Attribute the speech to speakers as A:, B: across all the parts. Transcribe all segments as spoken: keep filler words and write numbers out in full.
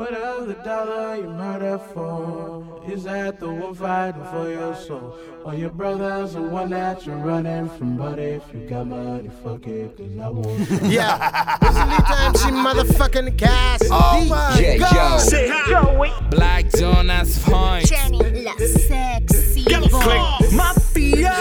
A: Whatever the dollar you murder for, is that the one fighting for your soul? Or your brother's the one that you're running from? But if you got money, fuck it, cause I won't.
B: Yeah, this is the time she motherfucking cast.
C: Oh my
D: yeah,
C: God.
D: Say
E: Joey.
D: Black Jonas Point.
E: Jenny, la sexy voz.
C: Mafia.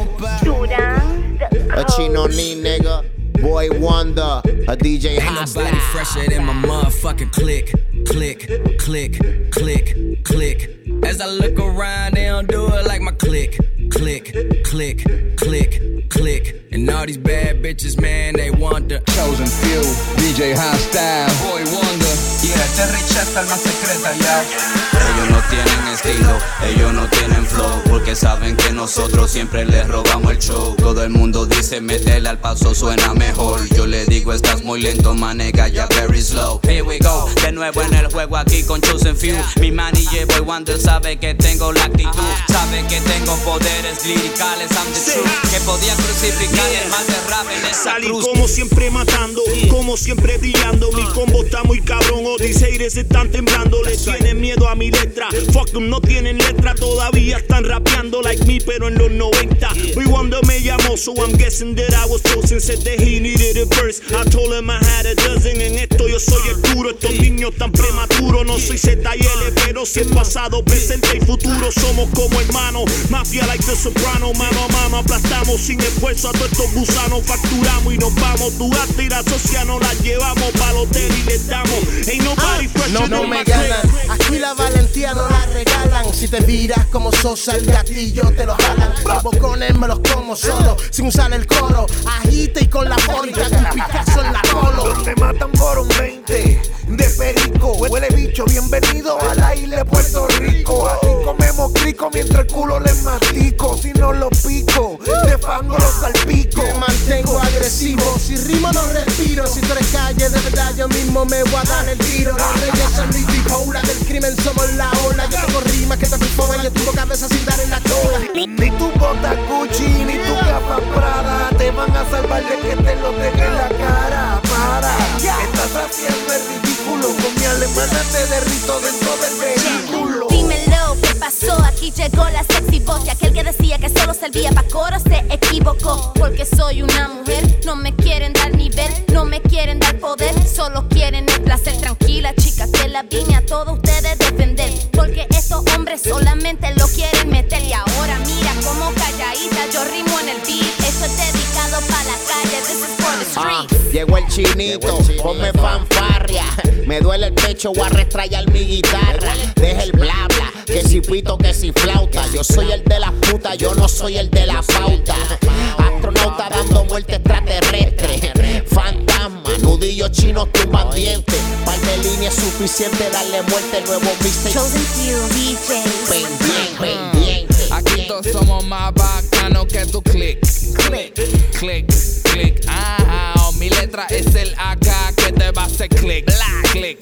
E: Durán.
B: A Chino Ni, nigga. Boy Wonder, a D J
F: Ain't
B: Hustler.
F: nobody fresher than my motherfucking click, click, click, click, click. As I look around, they don't do it like my click, click, click, click, click. And all these bad bitches, man, they want the
D: Chosen few, D J Hostile, Boy Wonder.
G: Yeah, este Richesta es la secreta, ya. Ellos no tienen estilo, ellos no tienen flow, porque saben que nosotros siempre les robamos el show. Todo el mundo dice, métele al paso, suena mejor. Yo le digo, estás muy lento, manega, ya very slow. Here we go, de nuevo en el juego aquí con Chosen Few. Mi manager Boy Wonder sabe que tengo la actitud, sabe que tengo poderes liricales, I'm the truth. Que podía crucificar el mal de rap en esa
C: Salí
G: cruz.
C: como siempre matando, como siempre brillando. Mi combo está muy cabrón, o these haters están temblando. Le tienen miedo a mi letra, fuck them, no tienen letra. Todavía están rapeando like me, pero en los noventa. Boy Wonder me llamó, so I'm guessing that I was chosen. Said that he needed a verse, I told him I had a dozen. En esto yo soy el duro, estos niños tan prematuros. No soy Z y L, pero si es pasado, presente y futuro. Somos como hermanos, mafia like the Soprano. Mano a mano aplastamos sin esfuerzo a todos estos gusanos. Facturamos y nos vamos, tu gata y la socia nos la llevamos pa'l hotel y les damos. Ain't nobody fresher
B: No, no
C: than
B: me
C: my
B: ganan,
C: click.
B: aquí la valentía no la regalan. Si te viras como Sosa, el gatillo te lo jalan. Los bocones me los como solo, sin usar el coro. Agite y con la fórica, un Picasso en la colo.
H: Te matan por un veinte de perico. Huele bicho, bienvenido a la isla de Puerto Rico. Aquí comemos crico mientras el culo les mastico. Si no lo pico, de fango lo salpico.
B: Me mantengo agresivo, si rimo no respiro. Si tú eres calle, de verdad yo mismo me voy a dar el tiro. Los reyes son mi bipolar, del crimen somos la ola. Yo tengo rimas que te perforan, yo tengo cabeza sin dar en la cola.
H: Ni tu bota Gucci, ni tu gafas Prada te van a salvar de que te lo deje en la cara. Para, estás haciendo el ridículo. Con mi alemana te derrito dentro del vehículo.
E: Dímelo, ¿qué pasó? Aquí llegó la sexy voz. Y aquel que decía que solo servía pa' coro se equivocó. Porque soy una mujer, no me quieren dar nivel, no me quieren dar poder, solo quieren el placer. Tranquila, chica, que la vine a todos ustedes defender. Porque estos hombres solamente lo quieren meter. Y ahora mira como calladita yo rimo en el beat. Esto es dedicado pa' la calle, this is for the
B: Ah,
E: streets.
B: llegó el chinito, ponme fanfarria. Me duele el pecho, voy a restrayar mi guitarra. Deja el bla bla, que si pito, que si flauta. Yo soy el de las putas, yo no soy el de la pauta. Astronauta dando vuelta extraterrestre. Fantasma, nudillos chinos tumban dientes. Par de líneas suficiente, darle muerte al nuevo mixtape.
E: Chosen few D Js.
B: Pendiente, pendiente.
D: Aquí todos somos más bacanos que tu click, click, click, click. Ah, oh, mi letra es el A K que te va a hacer click, click,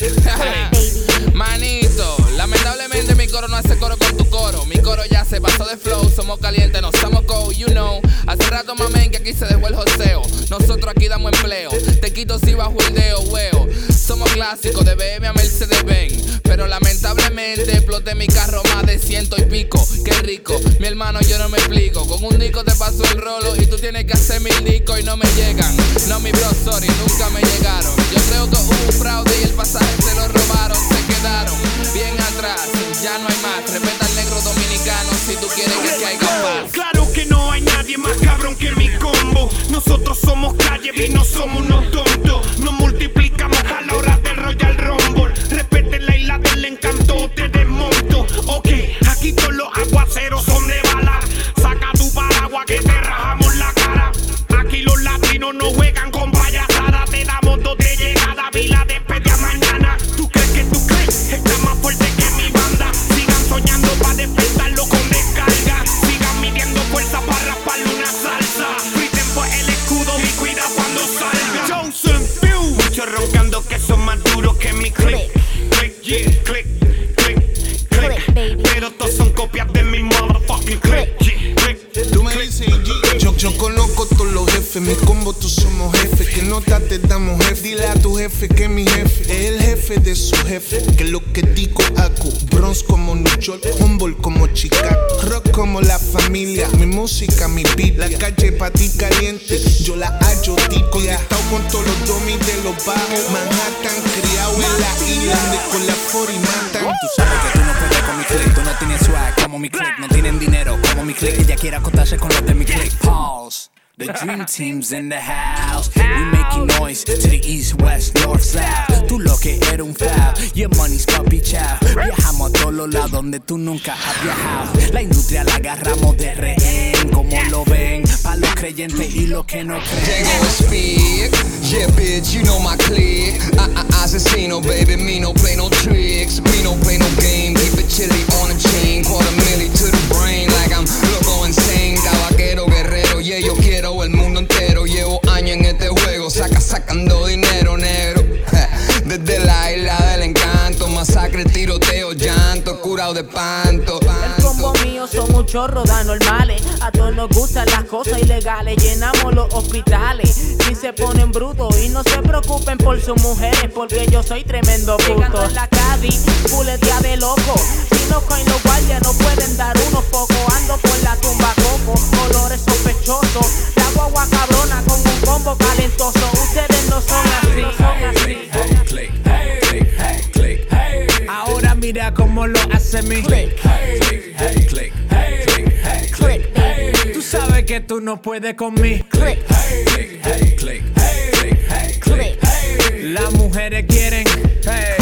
D: click. Manito, lamentablemente mi coro no hace coro con tu coro. Mi coro ya se pasó de flow, somos calientes, no somos cold, you know. Hace rato mamen que aquí se dejó el joseo. Nosotros aquí damos empleo, te quito si bajo el dedo, weo. Somos clásicos de B M a Mercedes Benz, pero lamentablemente exploté mi carro más de ciento y pico. Qué rico, mi hermano yo no me explico. Con un disco te paso el rolo y tú tienes que hacer mil discos y no me llegan. No mi bro, sorry, nunca me llegaron. Yo creo que hubo un fraude y el pasaje se lo robaron. Se quedaron bien atrás, ya no hay más. Respeta al negro dominicano si tú quieres que caiga paz.
C: Claro que no hay nadie más cabrón que mi combo. Nosotros somos calle y no somos unos tontos. Nos multiplicamos a la hora del Royal Rumble. Respeten la isla del encanto, te desmonto. Ok, aquí todos los aguaceros son de bala. Saca tu paraguas que te rajamos la cara. Aquí los latinos no juegan con payasada. Te damos dos de llegada, vi la despedida mañana. ¿Tú crees que tú crees? Está más fuerte que mi banda. Sigan soñando pa' despertarlo con descarga. Sigan midiendo fuerza para rasparle una salsa. Griten por el escudo y cuida cuando salga. Chosen few, muchos roncando que son más duros que mi click. Click, yeah, click, click, click, baby. Pero todos son copias de mi motherfucking click, yeah, click.
H: Tú me dices G. Yo, yo conozco todos los jefes, mi combo todos somos jefes. Que nota te damos jefe, dile a tu jefe que mi jefe es el jefe
I: jefe de su jefe, que lo que digo hago. Bronx como New York, Humboldt como Chicago. Rock como la familia, mi música, mi Biblia. La calle pa' ti caliente, yo la hallo tibia. Conectado con todos los domis de los bajos. Manhattan, criado en la isla, donde con la forty matan.
F: Tú sabes que tú no puedes con mi click, tú no tienes swag como mi click, no tienen dinero como mi click. Ella quiere acostarse con los de mi click. Pause. The dream team's in the house. We making noise to the east, west, north, south. Tú lo que eres un foul, your money's puppy chow. Viajamos a todos los lados donde tú nunca has viajado. La industria la agarramos de rehén, como lo ven, pa' los creyentes y los que no creen.
J: Django and Speed, yeah bitch, you know my clique. I, I, asesino, baby, me no play no tricks. Me no play no game, keep it chilly on a chain. Quarter milli to the brain like I'm loco insane. Tabaquero, guerrero, yeah yo quiero el mundo entero, llevo años en este juego, saca sacando dinero negro. Desde la isla del encanto, masacre, tiroteo, llanto, curado de panto.
K: El combo mío son un chorro de anormales. A todos nos gustan las cosas ilegales. Llenamos los hospitales y se ponen brutos. Y no se preocupen por sus mujeres, porque yo soy tremendo puto. Llegando en la Cadi, puletea de loco. Si no coin los guardias no pueden dar unos pocos. Ando por la tumba coco, colores sospechosos. La guagua cabrona con un combo calentoso. Ustedes no son así, son así.
F: Click, click, click, click. Ahora mira cómo lo hace mi click, click, click, click, click. Tú sabes que tú no puedes con mi click, click, click, click, click. Las mujeres quieren, hey.